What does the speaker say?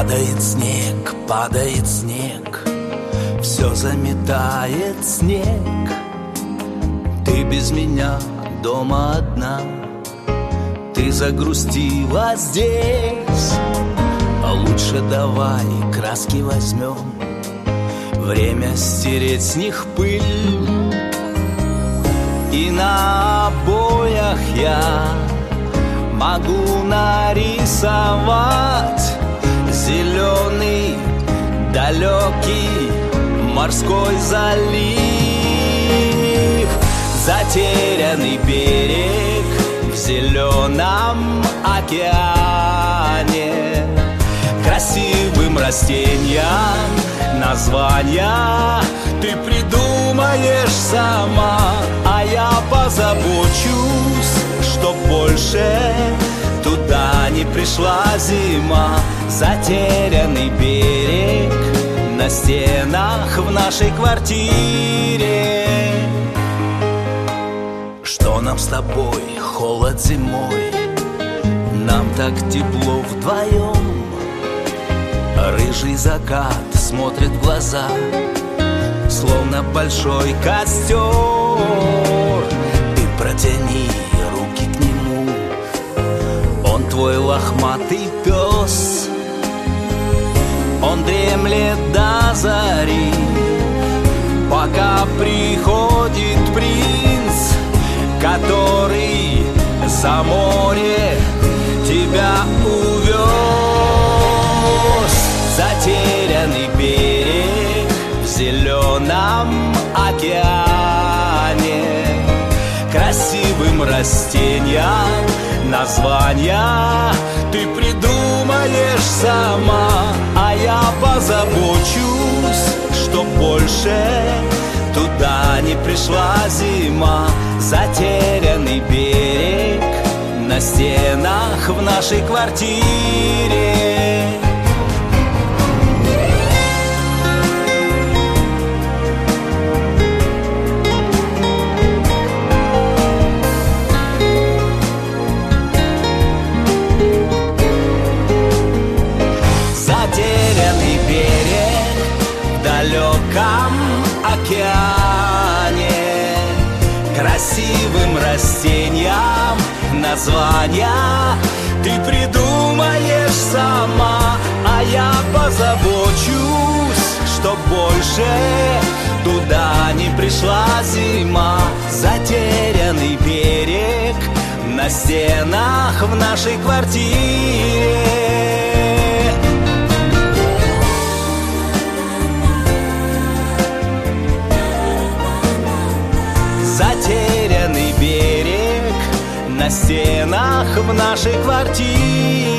падает снег, все заметает снег. Ты без меня дома одна, ты загрустила здесь. А лучше давай краски возьмем, время стереть с них пыль. И на обоях я могу нарисовать зеленый, далекий морской залив, затерянный берег в зеленом океане. Красивым растениям названия ты придумаешь сама, а я позабочусь, чтоб больше туда не пришла зима. Затерянный берег на стенах в нашей квартире. Что нам с тобой, холод зимой, нам так тепло вдвоем. Рыжий закат смотрит в глаза, словно большой костер. Ты протяни руки к нему, он твой лохматый пес. Он дремлет до зари, пока приходит принц, который за море тебя увез. Затерянный берег в зеленом океане. Красивым растениям названия ты придумаешь сама, а я позабочусь, чтоб больше туда не пришла зима. Затерянный берег на стенах в нашей квартире. Затерянный берег в далеком океане. Красивым растениям названия ты придумаешь сама, а я позабочусь, чтоб больше туда не пришла зима. Затерянный берег на стенах в нашей квартире. Затерянный берег на стенах в нашей квартире.